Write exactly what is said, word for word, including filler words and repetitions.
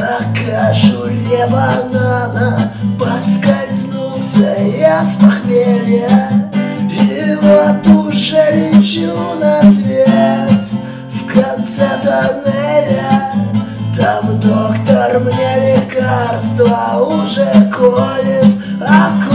На кожуре банана подскользнулся я с похмелья, и вот уже лечу на свет в конце тоннеля. Там доктор мне лекарства уже колет, а